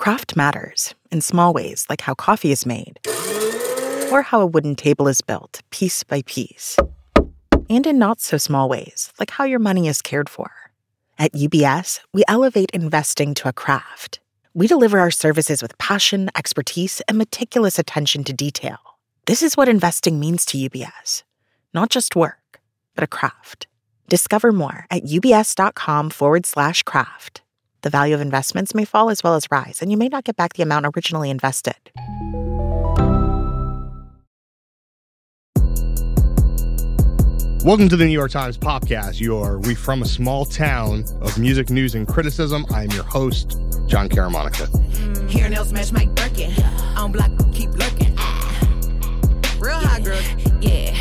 Craft matters in small ways, like how coffee is made, or how a wooden table is built piece by piece, and in not so small ways, like how your money is cared for. At UBS, we elevate investing to a craft. We deliver our services with passion, expertise, and meticulous attention to detail. This is what investing means to UBS. Not just work, but a craft. Discover more at ubs.com/craft. The value of investments may fall as well as rise, and you may not get back the amount originally invested. Welcome to the New York Times Popcast. We from a small town of music news and criticism. I am your host, John Caramonica. Here nails smash Mike Birkin. On block, keep lurking. Real hot girl. Yeah.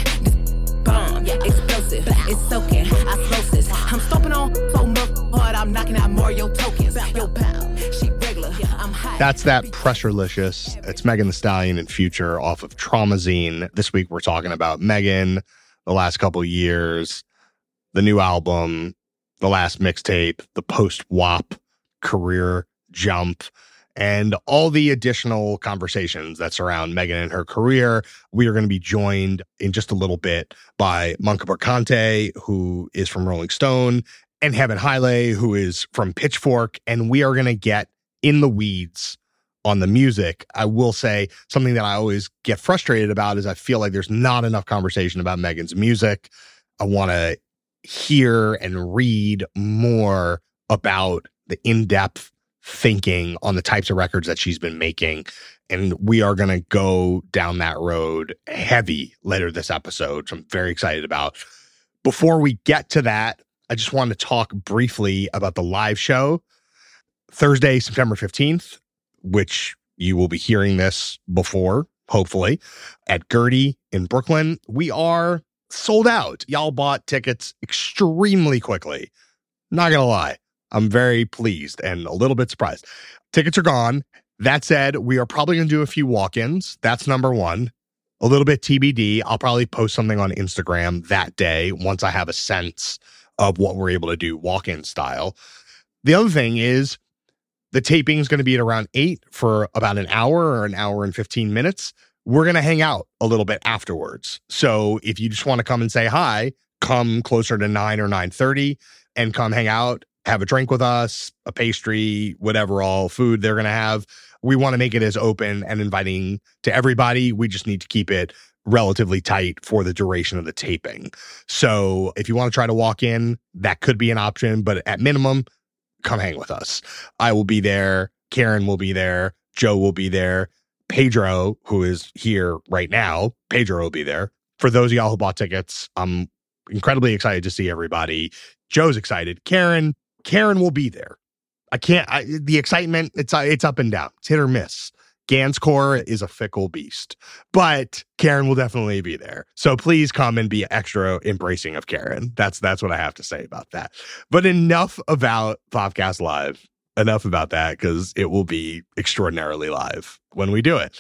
Bomb. Yeah. Explosive. It's soaking. Osmosis. I'm stomping on so much hard. I'm knocking out Mario tokens. Yo, pal. She regular. I'm hot. That's that Pressurelicious. It's Megan Thee Stallion and Future off of Traumazine. This week we're talking about Megan, the last couple years, the new album, the last mixtape, the post-WAP career jump, and all the additional conversations that surround Megan and her career. We are going to be joined in just a little bit by Manka Berkante, who is from Rolling Stone, and Heaven Haile, who is from Pitchfork, and we are going to get in the weeds on the music. I will say something that I always get frustrated about is I feel like there's not enough conversation about Megan's music. I want to hear and read more about the in-depth thinking on the types of records that she's been making. And we are going to go down that road heavy later this episode, which I'm very excited about. Before we get to that, I just want to talk briefly about the live show. Thursday, September 15th, which you will be hearing this before, hopefully, at Gertie in Brooklyn. We are sold out. Y'all bought tickets extremely quickly. Not going to lie. I'm very pleased and a little bit surprised. Tickets are gone. That said, we are probably going to do a few walk-ins. That's number one. A little bit TBD. I'll probably post something on Instagram that day once I have a sense of what we're able to do walk-in style. The other thing is, the taping is going to be at around 8 for about an hour or an hour and 15 minutes. We're going to hang out a little bit afterwards. So if you just want to come and say hi, come closer to 9 or 9:30 and come hang out, have a drink with us, a pastry, whatever all food they're going to have. We want to make it as open and inviting to everybody. We just need to keep it relatively tight for the duration of the taping. So if you want to try to walk in, that could be an option, but at minimum, come hang with us. I will be there. Karen will be there. Joe will be there. Pedro, who is here right now, Pedro will be there. For those of y'all who bought tickets, I'm incredibly excited to see everybody. Joe's excited. Karen will be there. The excitement, it's up and down. It's hit or miss. Ganscore is a fickle beast, but Karen will definitely be there. So please come and be extra embracing of Karen. That's what I have to say about that. But enough about Popcast Live. Enough about that, because it will be extraordinarily live when we do it.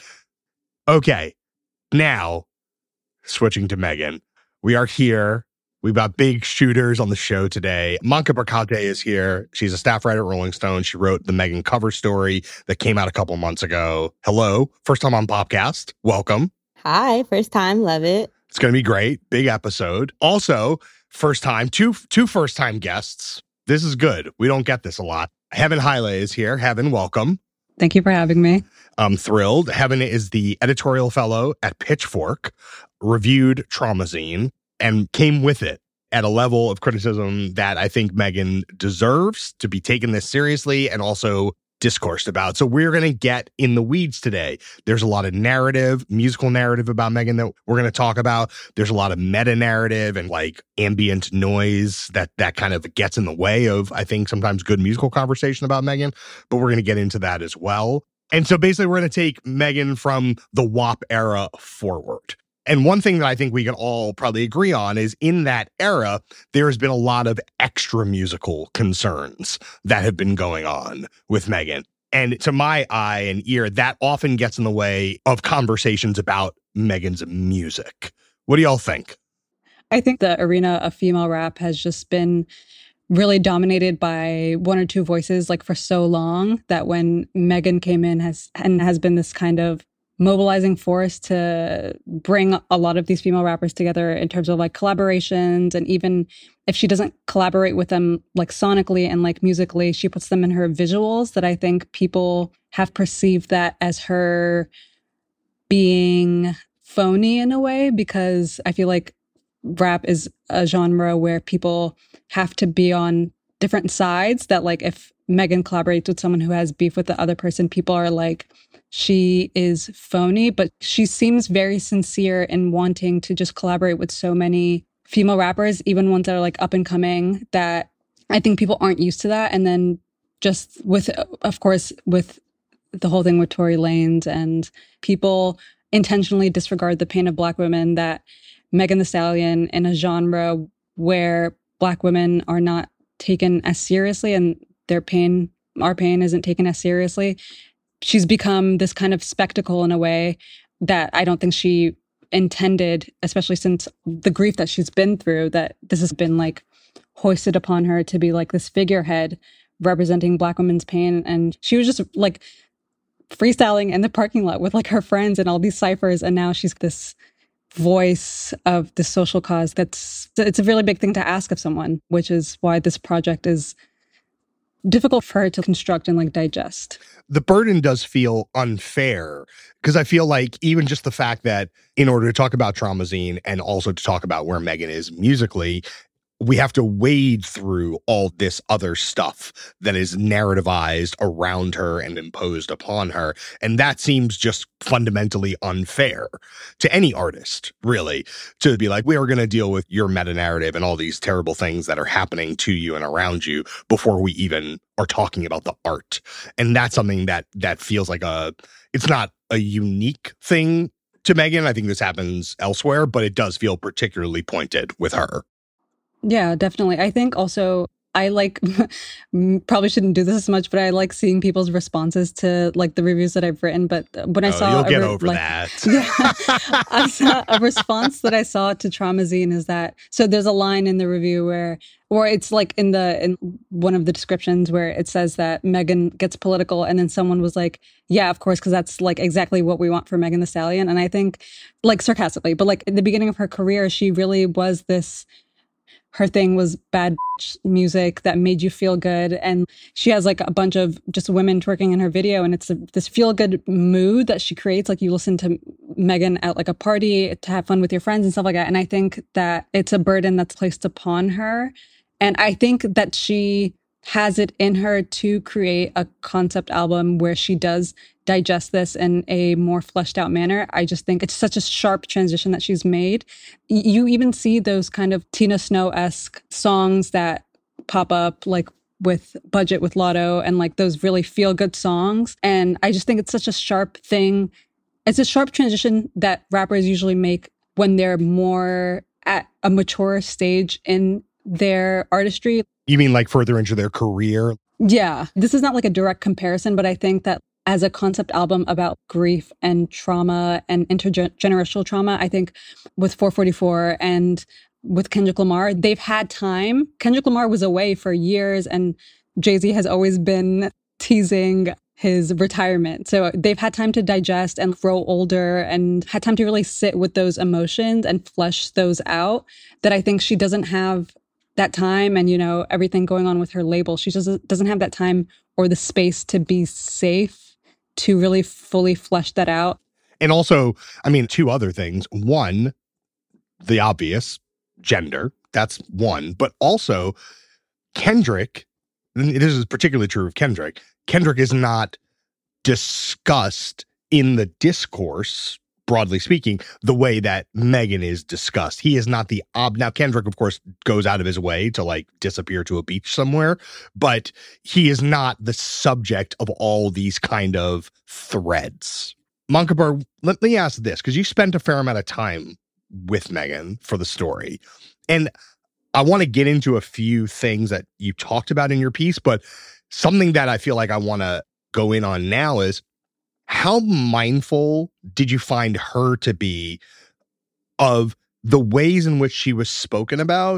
Okay, now switching to Megan. We are here. We've got big shooters on the show today. Manka Berkante is here. She's a staff writer at Rolling Stone. She wrote the Megan cover story that came out a couple months ago. Hello. First time on Popcast. Welcome. Hi. First time. Love it. It's going to be great. Big episode. Also, first time, two first time guests. This is good. We don't get this a lot. Heaven Haile is here. Heaven, welcome. Thank you for having me. I'm thrilled. Heaven is the editorial fellow at Pitchfork, reviewed Traumazine, and came with it at a level of criticism that I think Megan deserves to be taken this seriously and also discoursed about. So we're going to get in the weeds today. There's a lot of narrative, musical narrative about Megan that we're going to talk about. There's a lot of meta narrative and like ambient noise that kind of gets in the way of, I think, sometimes good musical conversation about Megan, but we're going to get into that as well. And so basically we're going to take Megan from the WAP era forward. And one thing that I think we can all probably agree on is in that era, there has been a lot of extra musical concerns that have been going on with Megan. And to my eye and ear, that often gets in the way of conversations about Megan's music. What do y'all think? I think the arena of female rap has just been really dominated by one or two voices like for so long that when Megan came in has been this kind of mobilizing force to bring a lot of these female rappers together in terms of like collaborations. And even if she doesn't collaborate with them like sonically and like musically, she puts them in her visuals that I think people have perceived that as her being phony in a way, because I feel like rap is a genre where people have to be on different sides, that like if Megan collaborates with someone who has beef with the other person, people are like, she is phony, but she seems very sincere in wanting to just collaborate with so many female rappers, even ones that are like up and coming, that I think people aren't used to that. And then just with, of course, with the whole thing with Tory Lanez, and people intentionally disregard the pain of Black women, that Megan Thee Stallion in a genre where Black women are not taken as seriously and their pain, our pain isn't taken as seriously. She's become this kind of spectacle in a way that I don't think she intended, especially since the grief that she's been through, that this has been like hoisted upon her to be like this figurehead representing Black women's pain. And she was just like freestyling in the parking lot with like her friends and all these ciphers. And now she's this voice of the social cause. It's a really big thing to ask of someone, which is why this project is difficult for her to construct and like digest. The burden does feel unfair, because I feel like even just the fact that in order to talk about Traumazine and also to talk about where Megan is musically, we have to wade through all this other stuff that is narrativized around her and imposed upon her. And that seems just fundamentally unfair to any artist, really, to be like, we are going to deal with your meta-narrative and all these terrible things that are happening to you and around you before we even are talking about the art. And that's something that feels like it's not a unique thing to Megan. I think this happens elsewhere, but it does feel particularly pointed with her. Yeah, definitely. I think also I like, probably shouldn't do this as much, but I like seeing people's responses to like the reviews that I've written. But when I saw, you'll get over that. Yeah, I saw a response that I saw to Traumazine is that, so there's a line in the review where it's like in one of the descriptions where it says that Megan gets political, and then someone was like, yeah, of course, because that's like exactly what we want for Megan Thee Stallion. And I think, like sarcastically, but like in the beginning of her career, she really was this. Her thing was bad music that made you feel good. And she has like a bunch of just women twerking in her video. And it's this feel good mood that she creates. Like you listen to Megan at like a party to have fun with your friends and stuff like that. And I think that it's a burden that's placed upon her. And I think that she has it in her to create a concept album where she does digest this in a more fleshed out manner. I just think it's such a sharp transition that she's made. You even see those kind of Tina Snow-esque songs that pop up like with Budget with Lotto and like those really feel good songs. And I just think it's such a sharp thing. It's a sharp transition that rappers usually make when they're more at a mature stage in their artistry. You mean like further into their career? Yeah. This is not like a direct comparison, but I think that as a concept album about grief and trauma and intergenerational trauma, I think with 444 and with Kendrick Lamar, they've had time. Kendrick Lamar was away for years, and Jay-Z has always been teasing his retirement. So they've had time to digest and grow older and had time to really sit with those emotions and flesh those out, that I think she doesn't have that time. And, you know, everything going on with her label, she just doesn't have that time or the space to be safe to really fully flesh that out. And also, I mean, two other things. One, the obvious, gender. That's one. But also, Kendrick, and this is particularly true of Kendrick, Kendrick is not discussed in the discourse, broadly speaking, the way that Megan is discussed. He is not the now Kendrick, of course, goes out of his way to like disappear to a beach somewhere, but he is not the subject of all these kind of threads. Mankabar, let me ask this, because you spent a fair amount of time with Megan for the story, and I want to get into a few things that you talked about in your piece, but something that I feel like I want to go in on now is, how mindful did you find her to be of the ways in which she was spoken about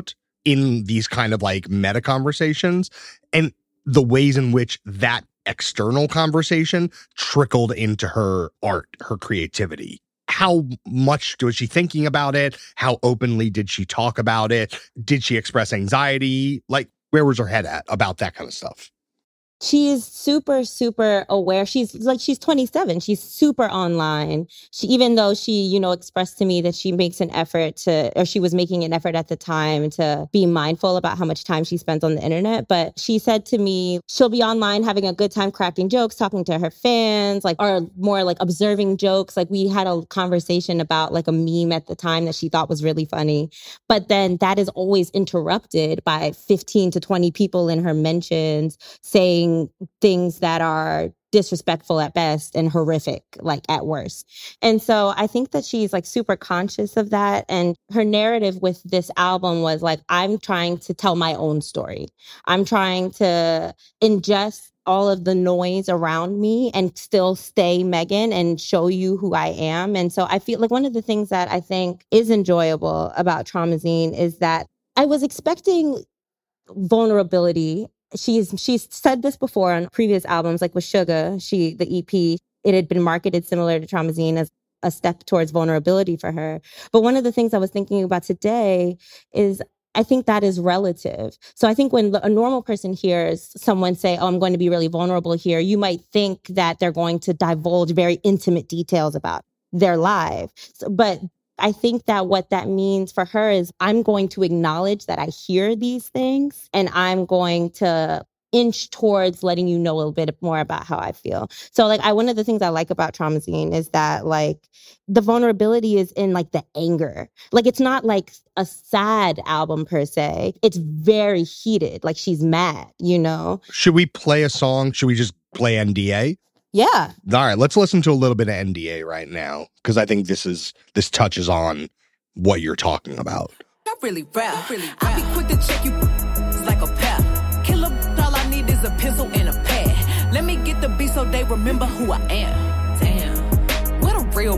in these kind of like meta conversations, and the ways in which that external conversation trickled into her art, her creativity. How much was she thinking about it? How openly did she talk about it? Did she express anxiety? Like, where was her head at about that kind of stuff? She's super, super aware. She's 27. She's super online. Even though she, expressed to me that she makes an effort or she was making an effort at the time to be mindful about how much time she spends on the internet. But she said to me, she'll be online having a good time crafting jokes, talking to her fans, or more like observing jokes. Like we had a conversation about like a meme at the time that she thought was really funny. But then that is always interrupted by 15 to 20 people in her mentions saying things that are disrespectful at best and horrific, like at worst. And so I think that she's like super conscious of that. And her narrative with this album was like, I'm trying to tell my own story. I'm trying to ingest all of the noise around me and still stay Megan and show you who I am. And so I feel like one of the things that I think is enjoyable about Traumazine is that I was expecting vulnerability. She's said this before on previous albums, like with Sugar, the EP, it had been marketed similar to Traumazine as a step towards vulnerability for her. But one of the things I was thinking about today is I think that is relative. So I think when a normal person hears someone say, oh, I'm going to be really vulnerable here, you might think that they're going to divulge very intimate details about their life. But I think that what that means for her is I'm going to acknowledge that I hear these things and I'm going to inch towards letting you know a little bit more about how I feel. So like one of the things I like about Traumazine is that like the vulnerability is in like the anger. Like it's not like a sad album per se. It's very heated. Like she's mad, Should we play a song? Should we just play NDA? Yeah. All right, let's listen to a little bit of NDA right now, because I think this touches on what you're talking about. I really rap. I be quick to check you like a pep. Killer, all I need is a pencil and a pad. Let me get the beat so they remember who I am. Damn, what a real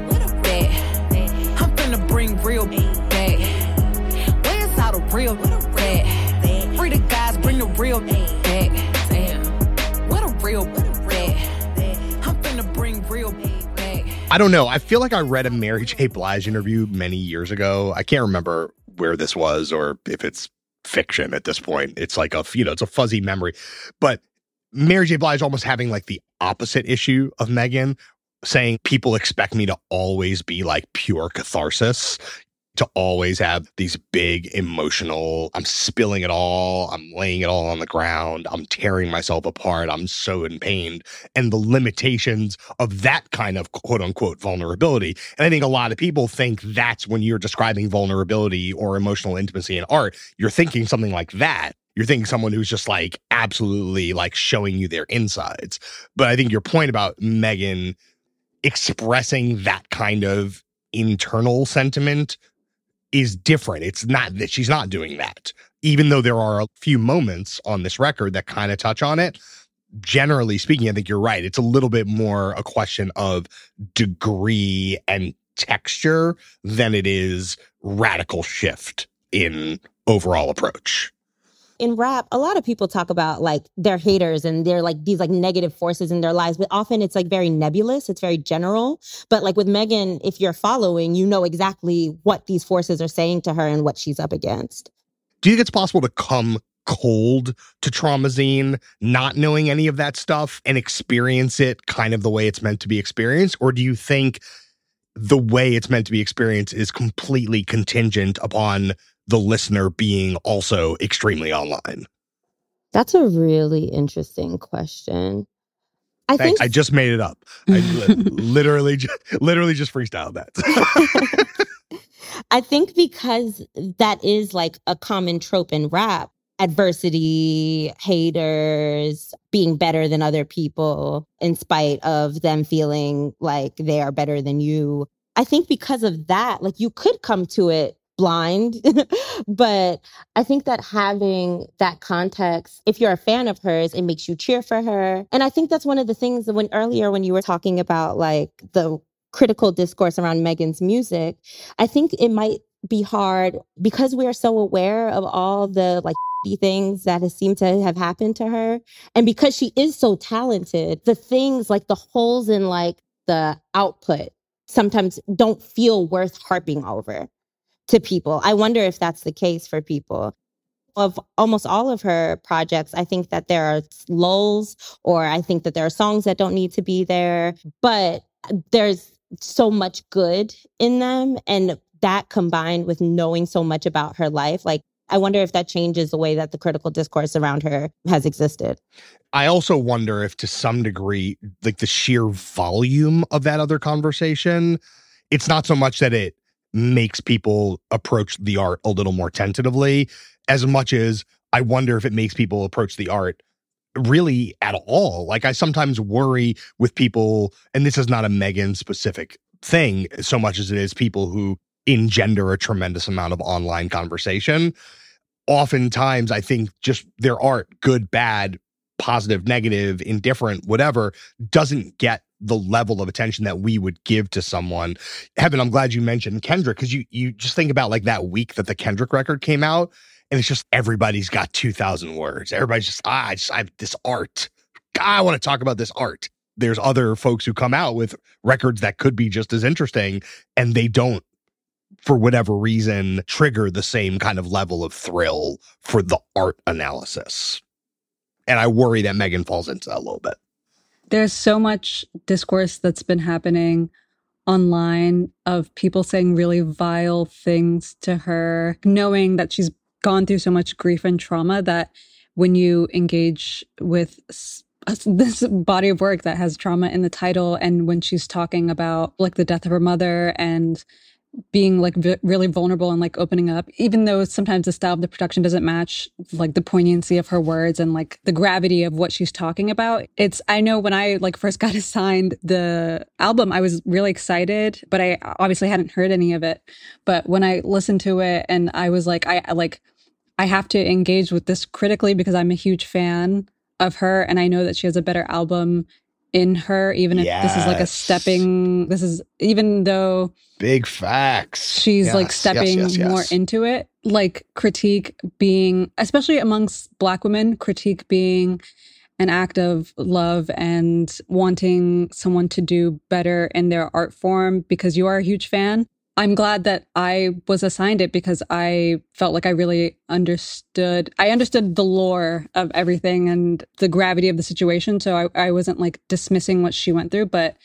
bad. I'm finna bring real bad. Where's all the real bad? Free the guys, bring the real bad. Damn, what a real bad. I don't know. I feel like I read a Mary J. Blige interview many years ago. I can't remember where this was or if it's fiction at this point. It's like it's a fuzzy memory. But Mary J. Blige almost having like the opposite issue of Megan, saying people expect me to always be like pure catharsis, to always have these big emotional, I'm spilling it all, I'm laying it all on the ground, I'm tearing myself apart, I'm so in pain, and the limitations of that kind of quote unquote vulnerability. And I think a lot of people think that's when you're describing vulnerability or emotional intimacy in art, you're thinking something like that. You're thinking someone who's just like absolutely like showing you their insides. But I think your point about Megan expressing that kind of internal sentiment is different. It's not that she's not doing that. Even though there are a few moments on this record that kind of touch on it, generally speaking, I think you're right. It's a little bit more a question of degree and texture than it is radical shift in overall approach. In rap, a lot of people talk about like their haters and they're like these like negative forces in their lives, but often it's like very nebulous. It's very general. But like with Megan, if you're following, you know exactly what these forces are saying to her and what she's up against. Do you think it's possible to come cold to Traumazine, not knowing any of that stuff and experience it kind of the way it's meant to be experienced? Or do you think the way it's meant to be experienced is completely contingent upon the listener being also extremely online? That's a really interesting question. I just made it up. I literally just freestyled that. I think because that is like a common trope in rap, adversity, haters, being better than other people in spite of them feeling like they are better than you. I think because of that, like you could come to it blind, but I think that having that context, if you're a fan of hers, it makes you cheer for her. And I think that's one of the things that when you were talking about like the critical discourse around Megan's music, I think it might be hard because we are so aware of all the like things that have seemed to have happened to her. And because she is so talented, the things like the holes in like the output sometimes don't feel worth harping over to people. I wonder if that's the case for people. Of almost all of her projects, I think that there are lulls, or I think that there are songs that don't need to be there, but there's so much good in them. And that combined with knowing so much about her life, like, I wonder if that changes the way that the critical discourse around her has existed. I also wonder if to some degree, like the sheer volume of that other conversation, it's not so much that it makes people approach the art a little more tentatively, as much as I wonder if it makes people approach the art really at all. Like I sometimes worry with people, and this is not a Megan specific thing so much as it is people who engender a tremendous amount of online conversation. Oftentimes, I think just their art, good, bad, positive, negative, indifferent, whatever, doesn't get the level of attention that we would give to someone. Heaven, I'm glad you mentioned Kendrick, because you just think about like that week that the Kendrick record came out, and it's just everybody's got 2,000 words. Everybody's just, I have this art. I want to talk about this art. There's other folks who come out with records that could be just as interesting, and they don't, for whatever reason, trigger the same kind of level of thrill for the art analysis. And I worry that Megan falls into that a little bit. There's so much discourse that's been happening online of people saying really vile things to her, knowing that she's gone through so much grief and trauma that when you engage with this body of work that has trauma in the title, and when she's talking about like the death of her mother and being like really vulnerable and like opening up, even though sometimes the style of the production doesn't match like the poignancy of her words and like the gravity of what she's talking about. I know when I like first got assigned the album, I was really excited, but I obviously hadn't heard any of it. But when I listened to it, and I was like, I have to engage with this critically because I'm a huge fan of her, and I know that she has a better album in her, even if this is like a stepping, even though big facts, she's like stepping more into it, like critique being, especially amongst Black women, critique being an act of love and wanting someone to do better in their art form because you are a huge fan. I'm glad that I was assigned it because I felt like I really understood the lore of everything and the gravity of the situation. So I wasn't like dismissing what she went through. But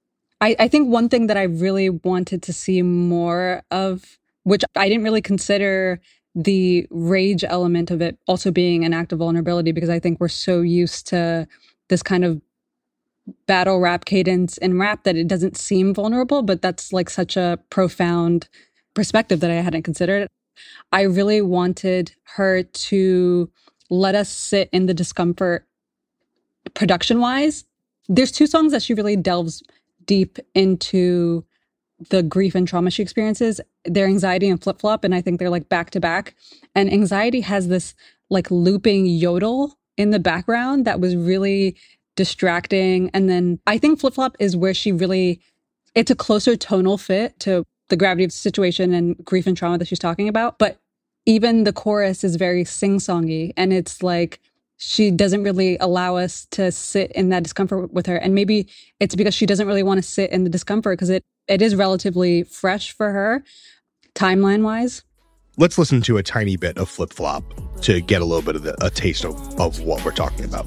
I think one thing that I really wanted to see more of, which I didn't really consider the rage element of it also being an act of vulnerability, because I think we're so used to this kind of battle rap cadence in rap that it doesn't seem vulnerable, but that's like such a profound perspective that I hadn't considered. I really wanted her to let us sit in the discomfort production-wise. There's two songs that she really delves deep into the grief and trauma she experiences. They're Anxiety and Flip Flop, and I think they're like back to back. And Anxiety has this like looping yodel in the background that was really distracting. And then I think Flip Flop is where it's a closer tonal fit to the gravity of the situation and grief and trauma that she's talking about. But even the chorus is very sing-songy, and it's like she doesn't really allow us to sit in that discomfort with her. And maybe it's because she doesn't really want to sit in the discomfort because it is relatively fresh for her, timeline-wise. Let's listen to a tiny bit of Flip Flop to get a little bit of a taste of what we're talking about.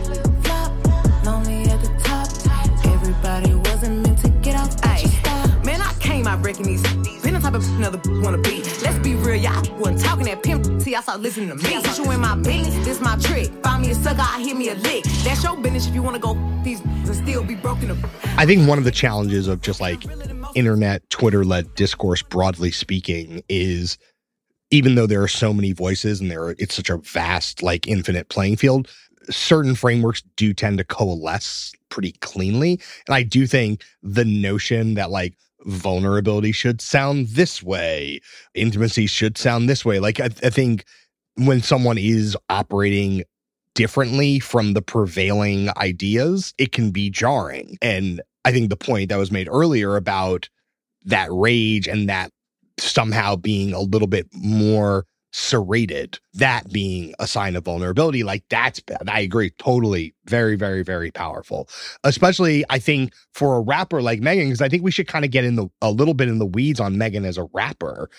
I reckon these been the type of another wanna be. Let's be real, y'all wasn't talking that pimp till y'all start listening to me. Put you in my business, this my trick. Find me a sucker, I hear me a lick. That's your business if you wanna go these and still be broken up. I think one of the challenges of just like internet, Twitter-led discourse, broadly speaking, is even though there are so many voices and it's such a vast, like infinite playing field, certain frameworks do tend to coalesce pretty cleanly. And I do think the notion that like vulnerability should sound this way, intimacy should sound this way. Like I think when someone is operating differently from the prevailing ideas, it can be jarring. And I think the point that was made earlier about that rage and that somehow being a little bit more serrated, that being a sign of vulnerability, like that's bad. I agree totally. Very, very, very powerful. Especially, I think, for a rapper like Megan, because I think we should kind of get a little bit in the weeds on Megan as a rapper.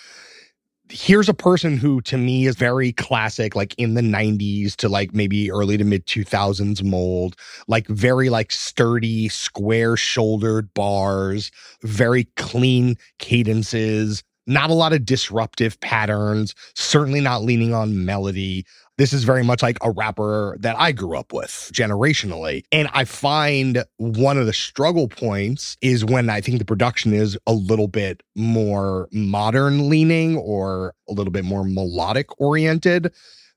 Here's a person who, to me, is very classic, like in the 90s to like maybe early to mid 2000s mold, like very like sturdy, square shouldered bars, very clean cadences, not a lot of disruptive patterns, certainly not leaning on melody. This is very much like a rapper that I grew up with generationally. And I find one of the struggle points is when I think the production is a little bit more modern leaning or a little bit more melodic oriented.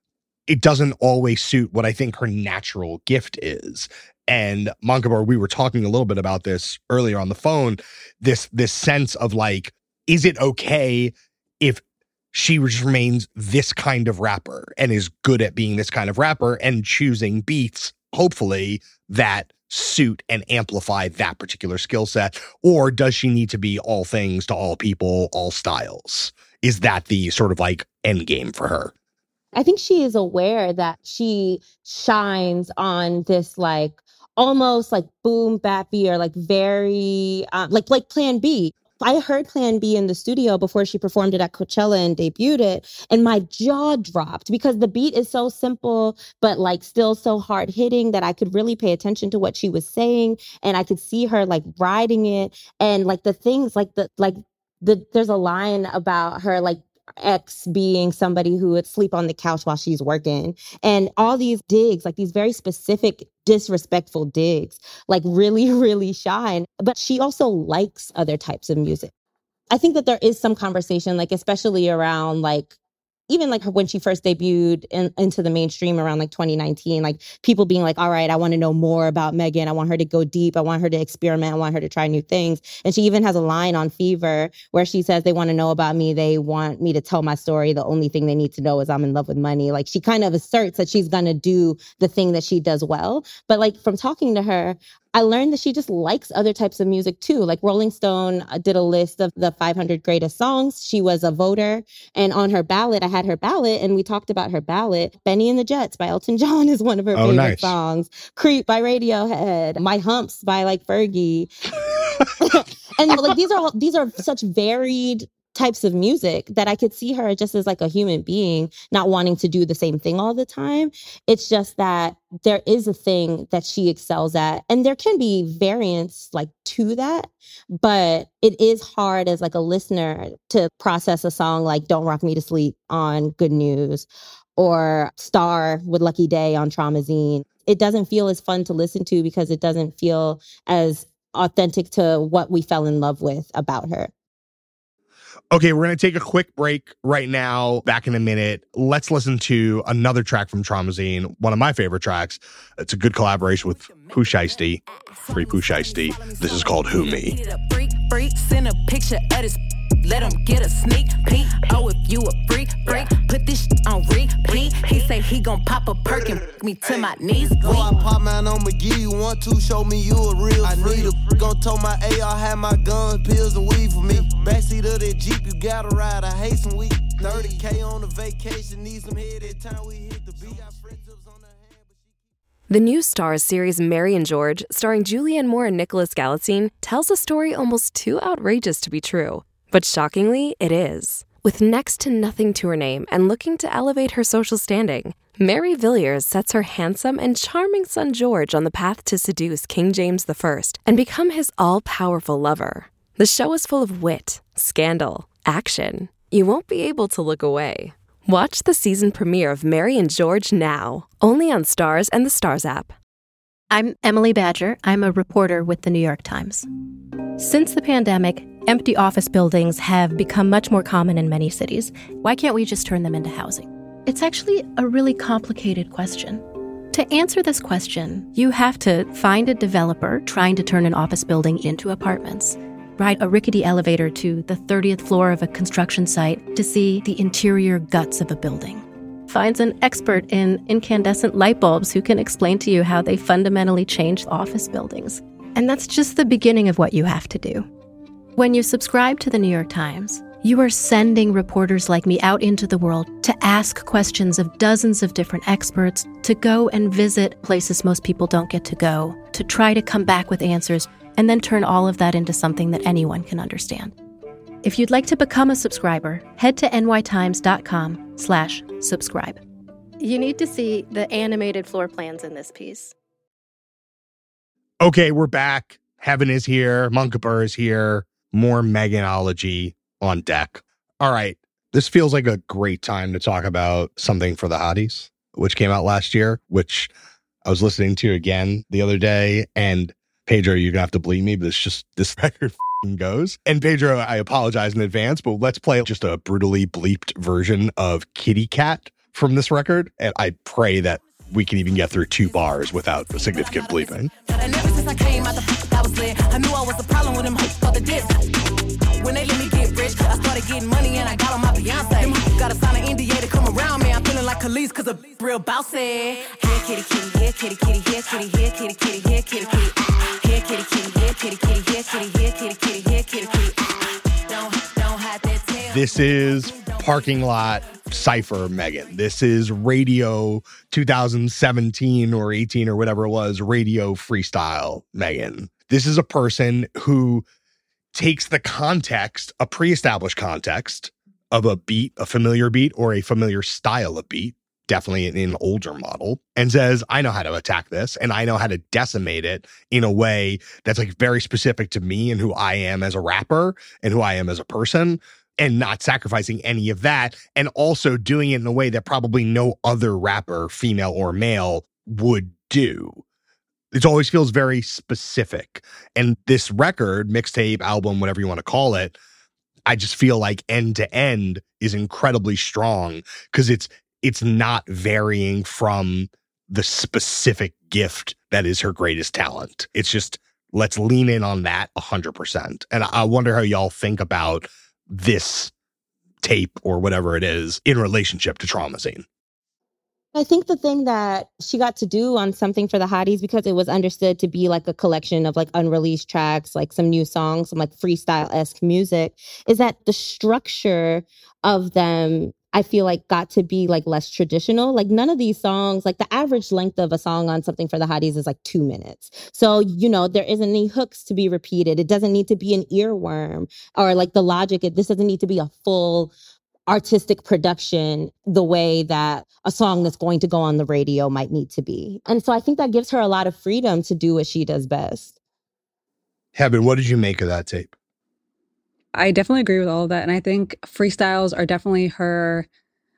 It doesn't always suit what I think her natural gift is. And Mankabar, we were talking a little bit about this earlier on the phone, this sense of like, is it okay if she just remains this kind of rapper and is good at being this kind of rapper and choosing beats, hopefully, that suit and amplify that particular skill set? Or does she need to be all things to all people, all styles? Is that the sort of like end game for her? I think she is aware that she shines on this like almost like boom bappy or like very like Plan B. I heard Plan B in the studio before she performed it at Coachella and debuted it, and my jaw dropped because the beat is so simple, but like still so hard hitting that I could really pay attention to what she was saying, and I could see her like riding it, and like the things like there's a line about her like ex being somebody who would sleep on the couch while she's working, and all these digs, like these very specific disrespectful digs, like really, really shine. But she also likes other types of music. I think that there is some conversation, like especially around like even like when she first debuted into the mainstream around like 2019, like people being like, all right, I want to know more about Megan. I want her to go deep. I want her to experiment. I want her to try new things. And she even has a line on Fever where she says, they want to know about me. They want me to tell my story. The only thing they need to know is I'm in love with money. Like she kind of asserts that she's going to do the thing that she does well. But like from talking to her, I learned that she just likes other types of music too. Like Rolling Stone did a list of the 500 greatest songs. She was a voter. And on her ballot, I had her ballot and we talked about her ballot. Benny and the Jets by Elton John is one of her favorite songs. Creep by Radiohead. My Humps by like Fergie. And like these are such varied types of music that I could see her just as like a human being, not wanting to do the same thing all the time. It's just that there is a thing that she excels at, and there can be variants like to that, but it is hard as like a listener to process a song like Don't Rock Me to Sleep on Good News or Star with Lucky Day on Traumazine. It doesn't feel as fun to listen to because it doesn't feel as authentic to what we fell in love with about her. Okay, we're going to take a quick break right now. Back in a minute. Let's listen to another track from Traumazine, one of my favorite tracks. It's a good collaboration with Pooh Shiesty, Free Pooh Shiesty. This is called Who Me. Send a picture of this. Let him get a sneak peek. Oh, if you a freak, put this on repeat. He say he gon' pop a perk and me to my knees. Go I pop mine on McGee. You want to show me you a real I need a gon' tow my AR, have my guns, pills and weed for me. Backseat of that Jeep, you gotta ride. I hate some week. 30K on a vacation, need some head every time we hit the beat. Our friendships on the hand. The new Starz series Mary and George, starring Julianne Moore and Nicholas Galitzine, tells a story almost too outrageous to be true. But shockingly, it is. With next to nothing to her name and looking to elevate her social standing, Mary Villiers sets her handsome and charming son George on the path to seduce King James I and become his all-powerful lover. The show is full of wit, scandal, action. You won't be able to look away. Watch the season premiere of Mary and George now, only on Starz and the Starz app. I'm Emily Badger. I'm a reporter with the New York Times. Since the pandemic, empty office buildings have become much more common in many cities. Why can't we just turn them into housing? It's actually a really complicated question. To answer this question, you have to find a developer trying to turn an office building into apartments, ride a rickety elevator to the 30th floor of a construction site to see the interior guts of a building, finds an expert in incandescent light bulbs who can explain to you how they fundamentally change office buildings. And that's just the beginning of what you have to do. When you subscribe to the New York Times, You are sending reporters like me out into the world to ask questions of dozens of different experts, to go and visit places most people don't get to go, to try to come back with answers, and then turn all of that into something that anyone can understand. If you'd like to become a subscriber, head to nytimes.com/subscribe. You need to see the animated floor plans in this piece. Okay, we're back. Heaven is here. Monkapur is here. More Meganology on deck. All right. This feels like a great time to talk about Something for the Hotties, which came out last year, which I was listening to again the other day. And Pedro, you're going to have to bleep me, but it's just this record goes. And Pedro, I apologize in advance, but let's play just a brutally bleeped version of Kitty Cat from this record. And I pray that we can even get through 2 bars without a significant bleeping. And ever since I came out the I was lit. I knew I was a problem with them for the diss. When they let me get rich, I started getting money and I got on my Beyonce. Gotta sign an NDA to come around me. I'm feeling like Khalees cause a real bossy. Here kitty kitty, here kitty kitty, here kitty, here kitty kitty, here kitty kitty. Here kitty kitty, here kitty kitty, here kitty, here kitty kitty, here kitty kitty. Don't have that tail. This is Parking Lot Cypher Megan. This is radio 2017 or 18 or whatever it was, radio freestyle Megan. This is a person who takes the context, a pre-established context of a beat, a familiar beat or a familiar style of beat, definitely in an older model, and says, I know how to attack this and I know how to decimate it in a way that's like very specific to me and who I am as a rapper and who I am as a person, and not sacrificing any of that, and also doing it in a way that probably no other rapper, female or male, would do. It always feels very specific. And this record, mixtape, album, whatever you want to call it, I just feel like end to end is incredibly strong because it's not varying from the specific gift that is her greatest talent. It's just, let's lean in on that 100%. And I wonder how y'all think about this tape or whatever it is in relationship to Traumazine. I think the thing that she got to do on Something for the Hotties, because it was understood to be like a collection of like unreleased tracks, like some new songs, some like freestyle-esque music, is that the structure of them, I feel like, got to be like less traditional. Like none of these songs, like the average length of a song on Something for the Hotties is like 2 minutes. So, you know, there isn't any hooks to be repeated. It doesn't need to be an earworm or like the logic. This doesn't need to be a full artistic production the way that a song that's going to go on the radio might need to be. And so I think that gives her a lot of freedom to do what she does best. Heaven, what did you make of that tape? I definitely agree with all of that. And I think freestyles are definitely her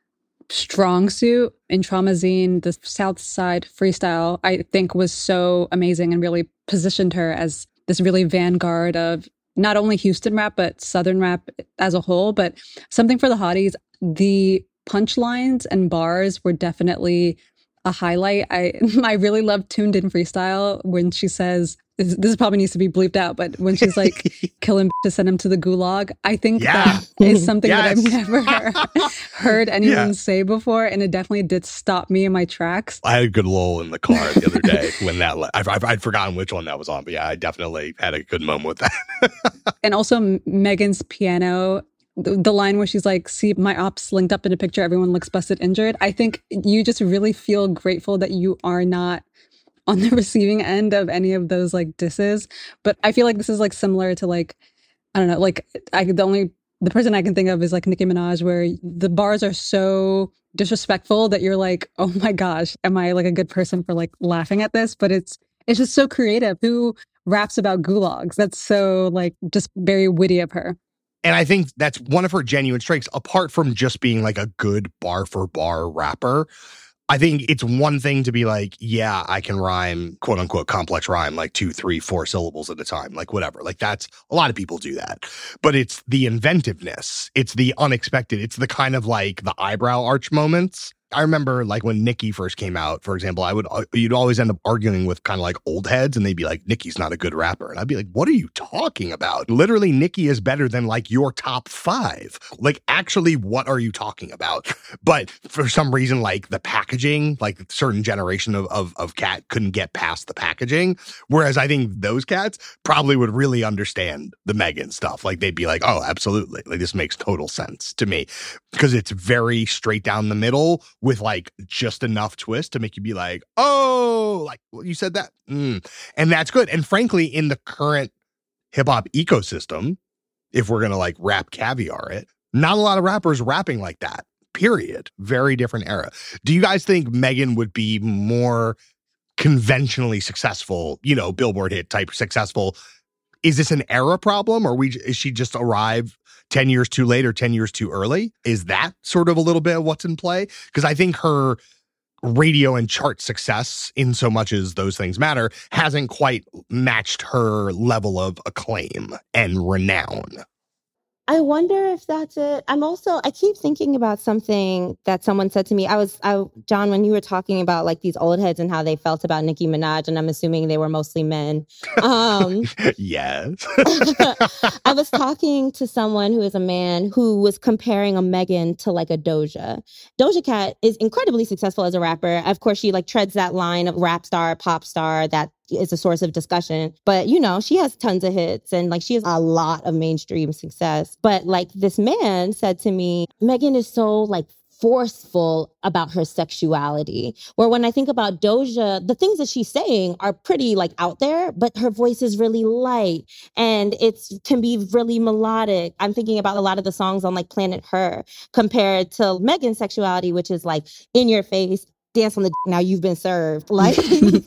strong suit. In Traumazine, the South Side freestyle, I think, was so amazing and really positioned her as this really vanguard of not only Houston rap, but Southern rap as a whole. But Something for the Hotties, the punchlines and bars were definitely a highlight. I really love Tuned In Freestyle when she says, this probably needs to be bleeped out, but when she's like, kill him to send him to the gulag, I think that is something that I've never heard anyone say before. And it definitely did stop me in my tracks. I had a good lull in the car the other day when that, I'd forgotten which one that was on, but yeah, I definitely had a good moment with that. And also Megan's piano, the line where she's like, see my ops linked up in a picture, everyone looks busted, injured. I think you just really feel grateful that you are not on the receiving end of any of those like disses. But I feel like this is like similar to like, I don't know, like the person I can think of is like Nicki Minaj, where the bars are so disrespectful that you're like, oh my gosh, am I like a good person for like laughing at this? But it's just so creative. Who raps about gulags? That's so like just very witty of her. And I think that's one of her genuine strengths, apart from just being like a good bar for bar rapper. I think it's one thing to be like, yeah, I can rhyme, quote unquote, complex rhyme, like 2, 3, 4 syllables at a time, like whatever. Like that's, a lot of people do that. But it's the inventiveness. It's the unexpected. It's the kind of like the eyebrow arch moments I remember like when Nicki first came out, for example, you'd always end up arguing with kind of like old heads and they'd be like, Nicki's not a good rapper. And I'd be like, what are you talking about? Literally, Nicki is better than like your top 5. Like, actually, what are you talking about? But for some reason, like the packaging, like a certain generation of cat couldn't get past the packaging. Whereas I think those cats probably would really understand the Megan stuff. Like they'd be like, oh, absolutely. Like this makes total sense to me because it's very straight down the middle with like just enough twist to make you be like, oh, like you said that. And that's good. And frankly, in the current hip hop ecosystem, if we're going to like rap caviar it, not a lot of rappers rapping like that, period. Very different era. Do you guys think Megan would be more conventionally successful, you know, Billboard hit type successful? Is this an era problem or is she just arrived 10 years too late or 10 years too early? Is that sort of a little bit of what's in play? Because I think her radio and chart success, in so much as those things matter, hasn't quite matched her level of acclaim and renown. I wonder if that's it. I keep thinking about something that someone said to me. John, when you were talking about like these old heads and how they felt about Nicki Minaj, and I'm assuming they were mostly men. Yes. I was talking to someone who is a man who was comparing a Megan to like a Doja. Doja Cat is incredibly successful as a rapper. Of course, she like treads that line of rap star, pop star that is a source of discussion. But, you know, she has tons of hits and like she has a lot of mainstream success. But like this man said to me, Megan is so like forceful about her sexuality. Where when I think about Doja, the things that she's saying are pretty like out there, but her voice is really light and can be really melodic. I'm thinking about a lot of the songs on like Planet Her compared to Megan's sexuality, which is like in your face, dance on the now you've been served. Like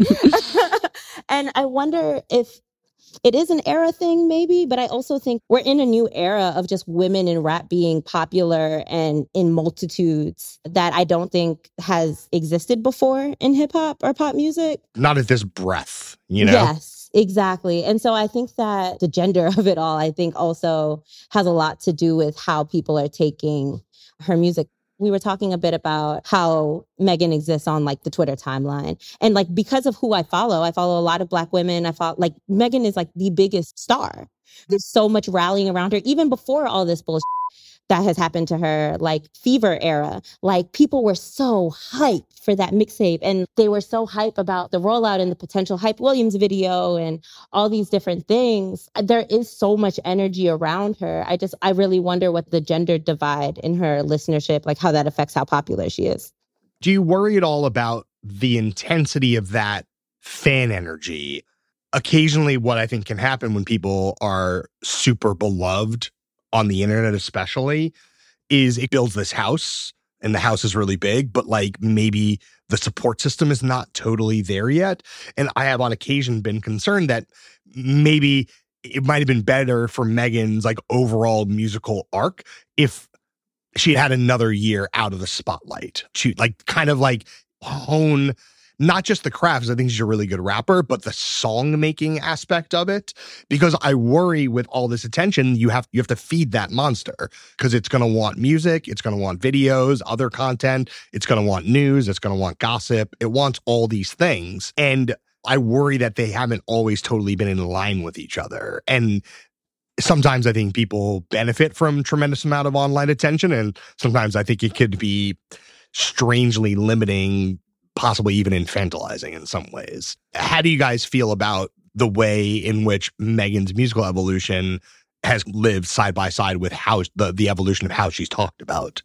and I wonder if it is an era thing, maybe, but I also think we're in a new era of just women in rap being popular and in multitudes that I don't think has existed before in hip hop or pop music. Not at this breadth, you know? Yes, exactly. And so I think that the gender of it all, I think also has a lot to do with how people are taking her music. We were talking a bit about how Megan exists on like the Twitter timeline. And like, because of who I follow a lot of Black women. I follow like Megan is like the biggest star. There's so much rallying around her, even before all this bullshit that has happened to her, like Fever era. Like people were so hyped for that mixtape and they were so hyped about the rollout and the potential Hype Williams video and all these different things. There is so much energy around her. I really wonder what the gender divide in her listenership, like how that affects how popular she is. Do you worry at all about the intensity of that fan energy? Occasionally what I think can happen when people are super beloved on the internet especially, is it builds this house and the house is really big, but like maybe the support system is not totally there yet. And I have on occasion been concerned that maybe it might have been better for Megan's like overall musical arc if she had another year out of the spotlight. She like kind of like hone not just the crafts, I think she's a really good rapper, but the song making aspect of it. Because I worry with all this attention, you have to feed that monster because it's going to want music, it's going to want videos, other content, it's going to want news, it's going to want gossip, it wants all these things. And I worry that they haven't always totally been in line with each other. And sometimes I think people benefit from tremendous amount of online attention, and sometimes I think it could be strangely limiting, possibly even infantilizing in some ways. How do you guys feel about the way in which Megan's musical evolution has lived side by side with how the evolution of how she's talked about?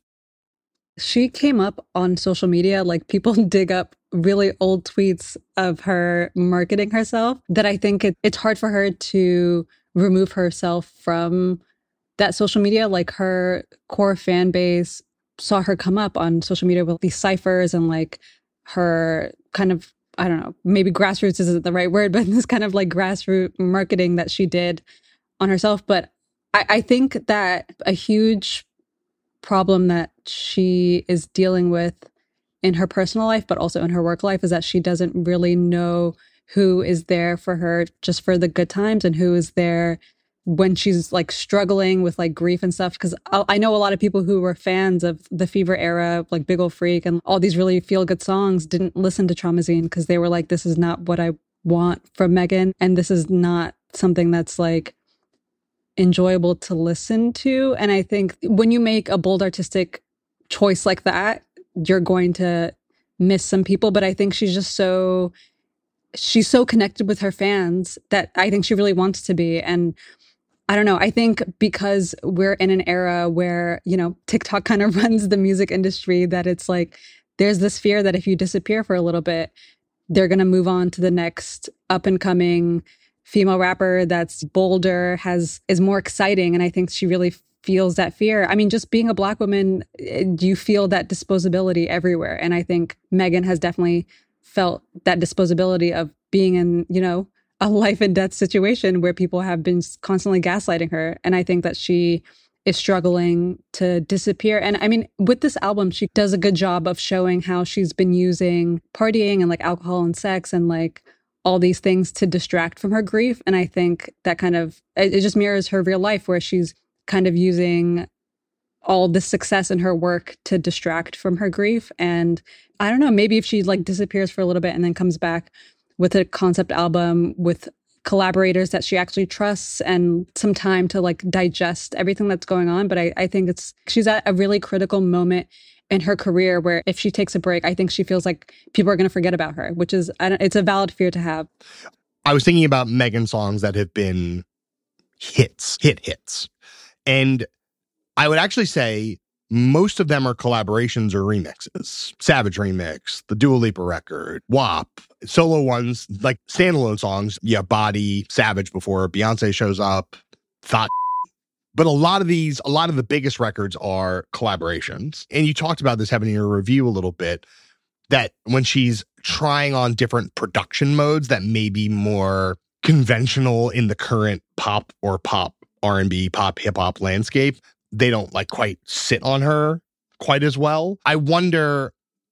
She came up on social media, like people dig up really old tweets of her marketing herself, that I think it's hard for her to remove herself from that social media. Like her core fan base saw her come up on social media with these ciphers and like her kind of, I don't know, maybe grassroots isn't the right word, but this kind of like grassroots marketing that she did on herself. But I think that a huge problem that she is dealing with in her personal life, but also in her work life, is that she doesn't really know who is there for her just for the good times and who is there when she's like struggling with like grief and stuff. Because I know a lot of people who were fans of the Fever era, like Big Ol' Freak and all these really feel good songs, didn't listen to Traumazine because they were like, this is not what I want from Megan. And this is not something that's like enjoyable to listen to. And I think when you make a bold artistic choice like that, you're going to miss some people. But I think she's so connected with her fans that I think she really wants to be. And I don't know, I think because we're in an era where, you know, TikTok kind of runs the music industry, that it's like, there's this fear that if you disappear for a little bit, they're going to move on to the next up and coming female rapper that's bolder, is more exciting. And I think she really feels that fear. I mean, just being a Black woman, you feel that disposability everywhere. And I think Megan has definitely felt that disposability of being in, you know, a life and death situation where people have been constantly gaslighting her. And I think that she is struggling to disappear. And I mean, with this album, she does a good job of showing how she's been using partying and like alcohol and sex and like all these things to distract from her grief. And I think that kind of, it just mirrors her real life, where she's kind of using all the success in her work to distract from her grief. And I don't know, maybe if she like disappears for a little bit and then comes back with a concept album with collaborators that she actually trusts and some time to like digest everything that's going on. But I think she's at a really critical moment in her career where if she takes a break, I think she feels like people are going to forget about her, which is, it's a valid fear to have. I was thinking about Megan songs that have been hits. And I would actually say most of them are collaborations or remixes. Savage remix, the Dua Lipa record, WAP, solo ones, like standalone songs. Yeah, Body, Savage before Beyonce shows up, Thought. But a lot of the biggest records are collaborations. And you talked about this having in your review a little bit, that when she's trying on different production modes that may be more conventional in the current pop or pop R&B, pop hip hop landscape, they don't like quite sit on her quite as well. I wonder,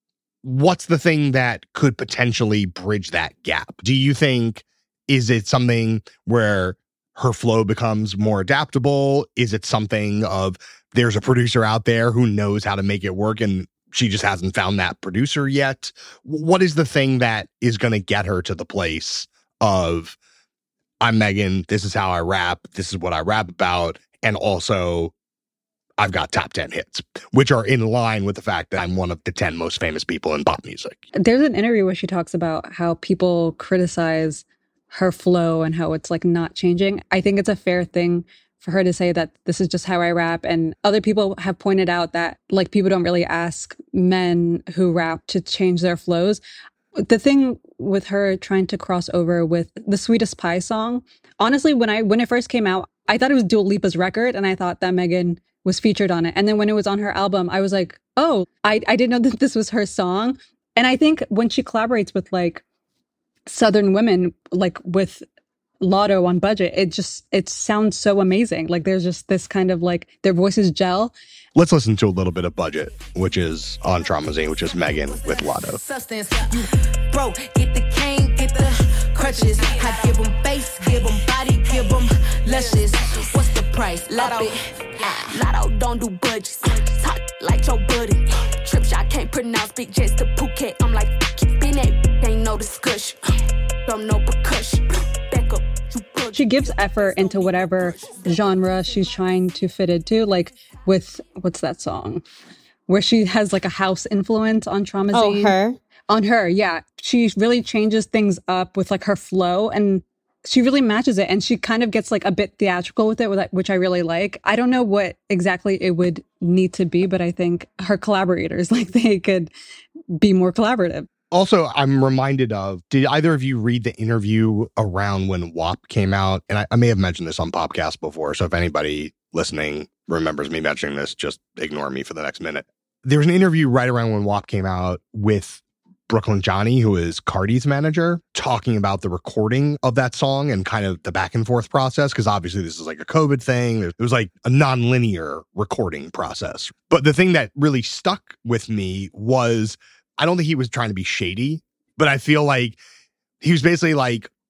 what's the thing that could potentially bridge that gap? Do you think, is it something where her flow becomes more adaptable? Is it something of there's a producer out there who knows how to make it work and she just hasn't found that producer yet? What is the thing that is going to get her to the place of, I'm Megan, this is how I rap, this is what I rap about, and also I've got top 10 hits, which are in line with the fact that I'm one of the 10 most famous people in pop music. There's an interview where she talks about how people criticize her flow and how it's like not changing. I think it's a fair thing for her to say that this is just how I rap. And other people have pointed out that like people don't really ask men who rap to change their flows. The thing with her trying to cross over with the Sweetest Pie song, honestly, when it first came out, I thought it was Dua Lipa's record and I thought that Megan was featured on it. And then when it was on her album, I was like, oh, I didn't know that this was her song. And I think when she collaborates with like Southern women, like with Lotto on Budget, it sounds so amazing. Like there's just this kind of like their voices gel. Let's listen to a little bit of Budget, which is on Traumazine, which is Megan with Lotto. Substance, you bro, get the cane, get the crutches. I give them bass, give them body, give them luscious. What's the price? Lotto. Lotto don't do budgets. Talk like Joe Budden. Trip shot can't pronounce big jets to Phuket. I'm like, been that ain't no discussion. From no percussion. Back up. She gives effort into whatever genre she's trying to fit into. Like with, what's that song? Where she has like a house influence on Traumazine. Oh, Her? On Her, yeah. She really changes things up with like her flow and she really matches it. And she kind of gets like a bit theatrical with it, which I really like. I don't know what exactly it would need to be, but I think her collaborators, like they could be more collaborative. Also, I'm reminded of, did either of you read the interview around when WAP came out? And I may have mentioned this on Popcast before, so if anybody listening remembers me mentioning this, just ignore me for the next minute. There was an interview right around when WAP came out with Brooklyn Johnny, who is Cardi's manager, talking about the recording of that song and kind of the back and forth process, because obviously this is like a COVID thing. It was like a non-linear recording process. But the thing that really stuck with me was, I don't think he was trying to be shady, but I feel like he was basically like,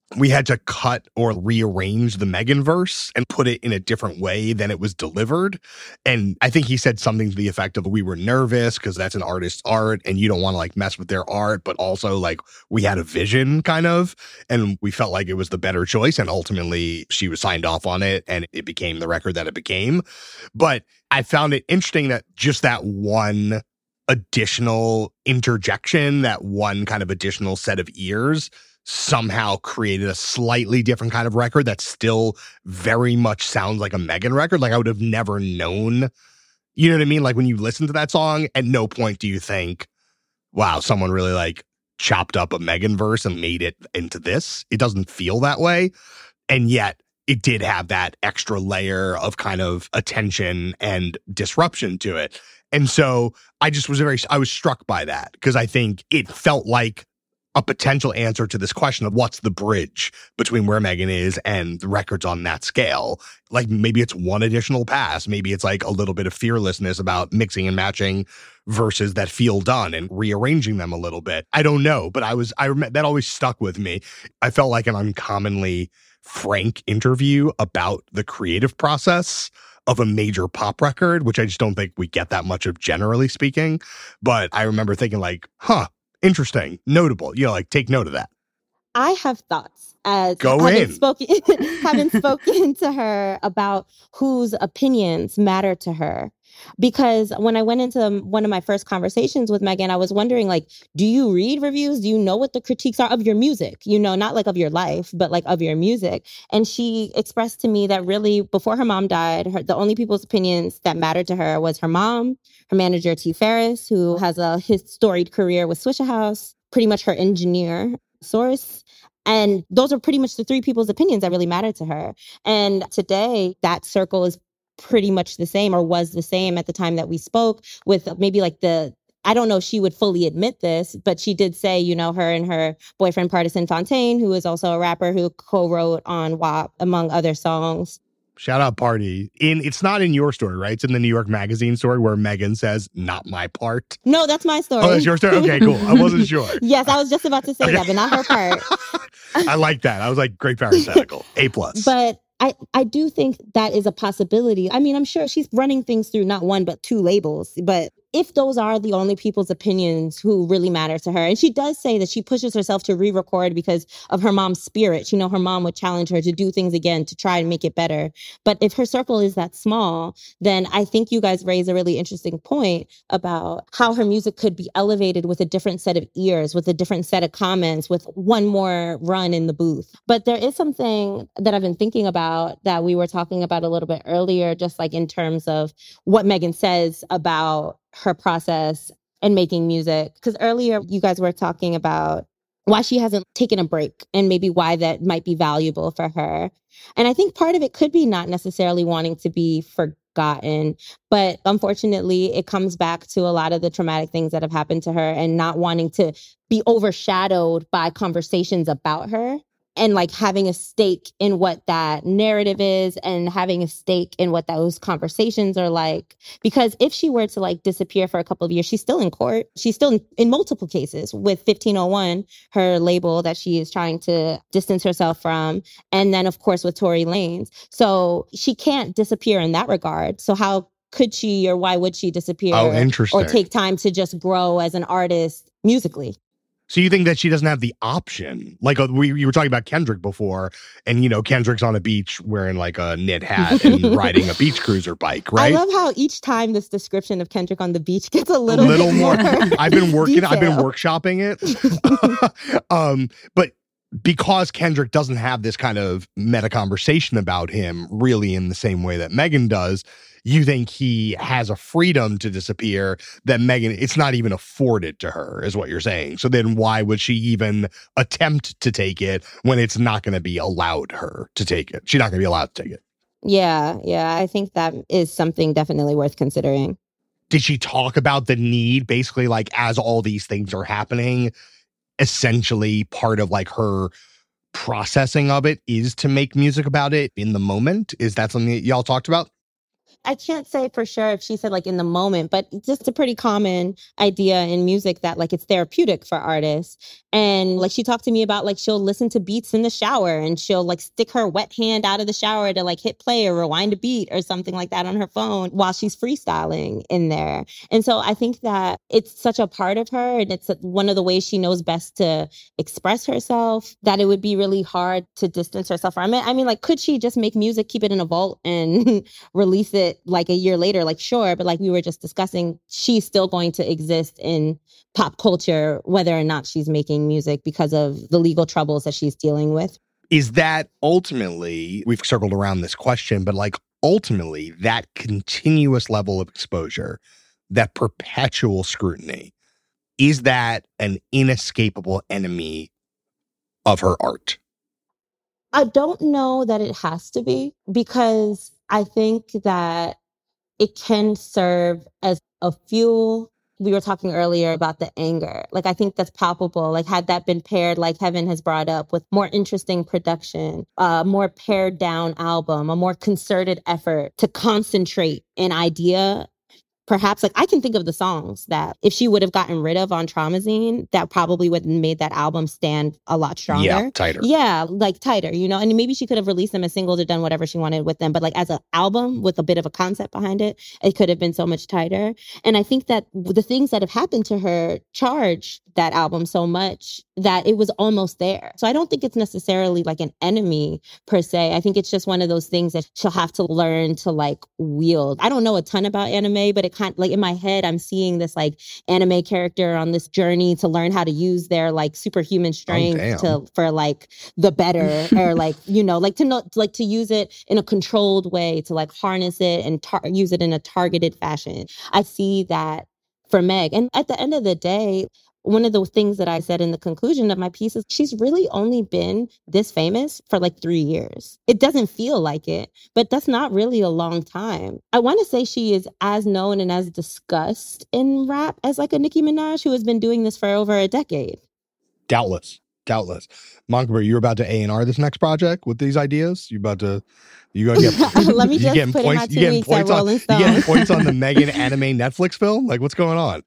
we had to cut or rearrange the Megan verse and put it in a different way than it was delivered. And I think he said something to the effect of, we were nervous because that's an artist's art and you don't want to like mess with their art, but also like we had a vision kind of, and we felt like it was the better choice. And ultimately she was signed off on it and it became the record that it became. But I found it interesting that just that one additional interjection, that one kind of additional set of ears somehow created a slightly different kind of record that still very much sounds like a Megan record. Like I would have never known, you know what I mean? Like when you listen to that song, at no point do you think, wow, someone really like chopped up a Megan verse and made it into this. It doesn't feel that way. And yet it did have that extra layer of kind of attention and disruption to it. And so I just was I was struck by that because I think it felt like a potential answer to this question of what's the bridge between where Megan is and the records on that scale. Like maybe it's one additional pass. Maybe it's like a little bit of fearlessness about mixing and matching verses that feel done and rearranging them a little bit. I don't know, but that always stuck with me. I felt like an uncommonly frank interview about the creative process of a major pop record, which I just don't think we get that much of generally speaking. But I remember thinking like, interesting, notable, like take note of that. I have thoughts as having spoken to her about whose opinions matter to her. Because when I went into one of my first conversations with Megan, I was wondering, like, do you read reviews? Do you know what the critiques are of your music? Not like of your life, but like of your music. And she expressed to me that really before her mom died, the only people's opinions that mattered to her was her mom, her manager, T. Ferris, who has a storied career with Swishahouse, pretty much her engineer, Source. And those are pretty much the three people's opinions that really mattered to her. And today that circle is pretty much the same, or was the same at the time that we spoke, with maybe like I don't know if she would fully admit this, but she did say, her and her boyfriend Partisan Fontaine, who is also a rapper who co-wrote on WAP, among other songs. Shout out Party. It's not in your story, right? It's in the New York Magazine story where Megan says, not my part. No, that's my story. Oh, that's your story? Okay, cool. I wasn't sure. Yes, I was just about to say that, but not her part. I like that. I was like, great parenthetical. A+. But I do think that is a possibility. I mean, I'm sure she's running things through not one, but two labels. But if those are the only people's opinions who really matter to her, and she does say that she pushes herself to re-record because of her mom's spirit. Her mom would challenge her to do things again to try and make it better. But if her circle is that small, then I think you guys raise a really interesting point about how her music could be elevated with a different set of ears, with a different set of comments, with one more run in the booth. But there is something that I've been thinking about that we were talking about a little bit earlier, just like in terms of what Megan says about her process and making music. Because earlier you guys were talking about why she hasn't taken a break and maybe why that might be valuable for her. And I think part of it could be not necessarily wanting to be forgotten, but unfortunately it comes back to a lot of the traumatic things that have happened to her and not wanting to be overshadowed by conversations about her. And like having a stake in what that narrative is and having a stake in what those conversations are like. Because if she were to like disappear for a couple of years, she's still in court. She's still in multiple cases with 1501, her label that she is trying to distance herself from. And then, of course, with Tory Lanez. So she can't disappear in that regard. So how could she, or why would she disappear? Oh, interesting. Or take time to just grow as an artist musically? So you think that she doesn't have the option? Like you were talking about Kendrick before, and Kendrick's on a beach wearing like a knit hat and riding a beach cruiser bike, right? I love how each time this description of Kendrick on the beach gets a little more. I've been workshopping it. But because Kendrick doesn't have this kind of meta conversation about him really in the same way that Megan does, you think he has a freedom to disappear that Megan, it's not even afforded to her, is what you're saying. So then why would she even attempt to take it when it's not going to be allowed her to take it? She's not going to be allowed to take it. Yeah. I think that is something definitely worth considering. Did she talk about the need, basically, like as all these things are happening, essentially part of like her processing of it is to make music about it in the moment? Is that something that y'all talked about? I can't say for sure if she said like in the moment, but it's just a pretty common idea in music that like it's therapeutic for artists. And like she talked to me about like she'll listen to beats in the shower and she'll like stick her wet hand out of the shower to like hit play or rewind a beat or something like that on her phone while she's freestyling in there. And so I think that it's such a part of her and it's one of the ways she knows best to express herself that it would be really hard to distance herself from it. I mean, like, could she just make music, keep it in a vault and release it like a year later? Like, sure. But like we were just discussing, she's still going to exist in pop culture, whether or not she's making music because of the legal troubles that she's dealing with. Is that ultimately, we've circled around this question, but like ultimately that continuous level of exposure, that perpetual scrutiny, is that an inescapable enemy of her art? I don't know that it has to be, because I think that it can serve as a fuel. We were talking earlier about the anger. Like, I think that's palpable. Like, had that been paired, like Heaven has brought up, with more interesting production, a more pared down album, a more concerted effort to concentrate an idea. Perhaps, like, I can think of the songs that if she would have gotten rid of on Traumazine, that probably would have made that album stand a lot stronger. Yeah, tighter. Yeah, like tighter, you know? And maybe she could have released them as singles or done whatever she wanted with them. But like as an album with a bit of a concept behind it, it could have been so much tighter. And I think that the things that have happened to her charge that album so much that it was almost there. So I don't think it's necessarily like an enemy per se. I think it's just one of those things that she'll have to learn to like wield. I don't know a ton about anime, but it kind of like in my head, I'm seeing this like anime character on this journey to learn how to use their like superhuman strength for like the better or like, you know, like to know, like to use it in a controlled way, to like harness it and use it in a targeted fashion. I see that for Meg. And at the end of the day, one of the things that I said in the conclusion of my piece is she's really only been this famous for like 3 years. It doesn't feel like it, but that's not really a long time. I want to say she is as known and as discussed in rap as like a Nicki Minaj, who has been doing this for over a decade. Doubtless. Moncouver, you're about to A&R this next project with these ideas? You going to get... Let me just put in my 2 weeks at Rolling Stone. You getting points on the Megan anime Netflix film? Like, what's going on?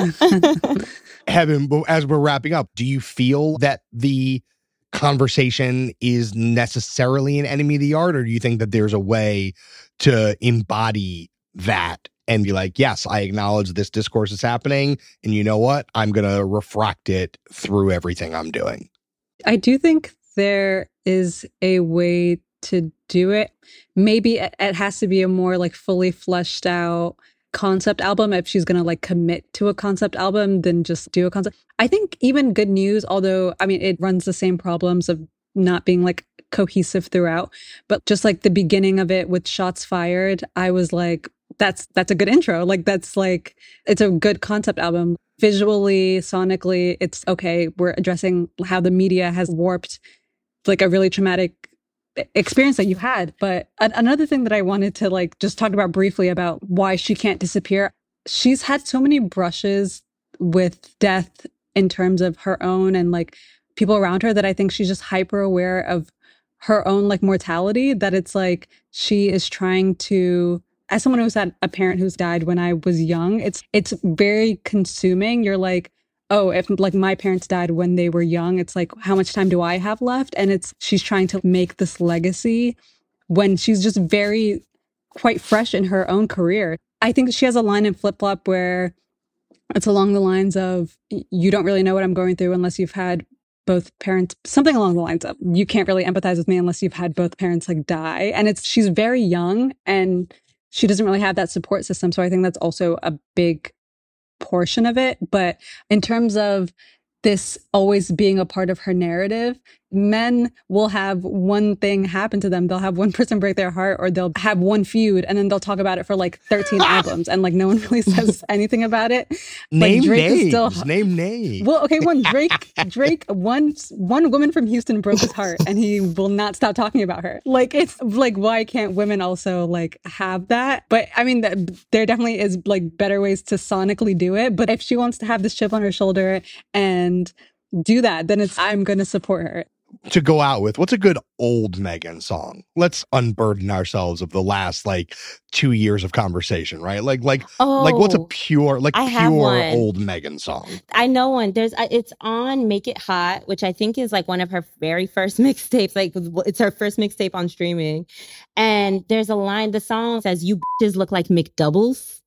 Heaven, as we're wrapping up, do you feel that the conversation is necessarily an enemy of the art, or do you think that there's a way to embody that and be like, yes, I acknowledge this discourse is happening, and you know what? I'm going to refract it through everything I'm doing. I do think there is a way to do it. Maybe it has to be a more like fully fleshed out concept album if she's going to like commit to a concept album than just do a concept. I think even Good News, although, I mean, it runs the same problems of not being like cohesive throughout, but just like the beginning of it with Shots Fired, I was like, that's a good intro. Like, that's like, it's a good concept album. Visually, sonically, it's okay. We're addressing how the media has warped like a really traumatic experience that you had. But another thing that I wanted to like just talk about briefly about why she can't disappear. She's had so many brushes with death in terms of her own and like people around her that I think she's just hyper aware of her own like mortality, that it's like she is trying to, as someone who's had a parent who's died when I was young, it's very consuming. You're like, oh, if like my parents died when they were young, it's like, how much time do I have left? And she's trying to make this legacy when she's just very quite fresh in her own career. I think she has a line in Flip Flop where it's along the lines of, you don't really know what I'm going through unless you've had both parents, something along the lines of, you can't really empathize with me unless you've had both parents like die. And she's very young and she doesn't really have that support system. So I think that's also a big portion of it. But in terms of this always being a part of her narrative, men will have one thing happen to them. They'll have one person break their heart, or they'll have one feud, and then they'll talk about it for like 13 albums, and like no one really says anything about it. Name Drake names. Is still, Name names. Well, okay, one woman from Houston broke his heart, and he will not stop talking about her. Like, it's like, why can't women also like have that? But I mean, there definitely is like better ways to sonically do it. But if she wants to have this chip on her shoulder and do that, then I'm going to support her. to go out with? What's a good old Megan song? Let's unburden ourselves of the last like 2 years of conversation, right? Like what's a pure old Megan song? I know one. It's on Make It Hot, which I think is like one of her very first mixtapes. Like it's her first mixtape on streaming. And there's a line, the song says, "You bitches look like McDoubles."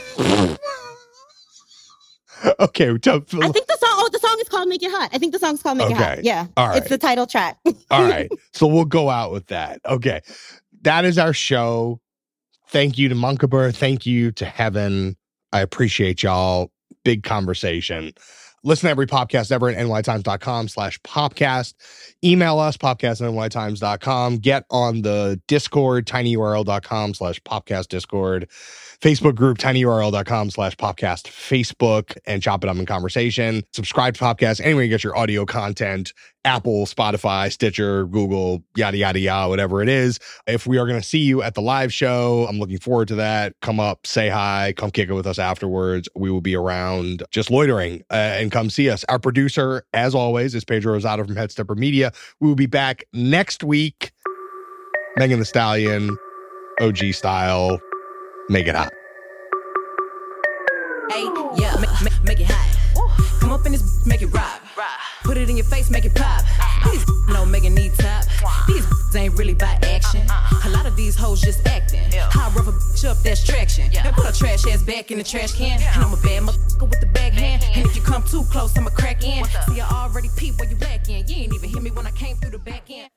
Okay. I think the song is called Make It Hot. I think the song's called Make It Hot. Yeah. All right. It's the title track. All right. So we'll go out with that. Okay. That is our show. Thank you to Munkebur. Thank you to Heaven. I appreciate y'all. Big conversation. Listen to every podcast ever at nytimes.com/popcast. Email us, popcast@nytimes.com. Get on the Discord, tinyurl.com/popcast Discord. Facebook group, tinyurl.com/popcast Facebook, and chop it up in conversation. Subscribe to Popcast anywhere you get your audio content. Apple, Spotify, Stitcher, Google, yada, yada, yada, whatever it is. If we are going to see you at the live show, I'm looking forward to that. Come up, say hi, come kick it with us afterwards. We will be around just loitering and come see us. Our producer, as always, is Pedro Rosado from Headstepper Media. We will be back next week. Megan Thee Stallion, OG style. Make it hot. Hey, yeah, make it hot. Come up in this, make it rock. Put it in your face, make it pop. These no Megan need top. These ain't really by action. A lot of these hoes just acting. How rough a bitch up, that's traction. And put her trash ass back in the trash can. And I'm a bad motherfucker with the backhand. And if you come too close, I'ma crack in. See, I already peep where you lacking. You ain't even hear me when I came through the back end.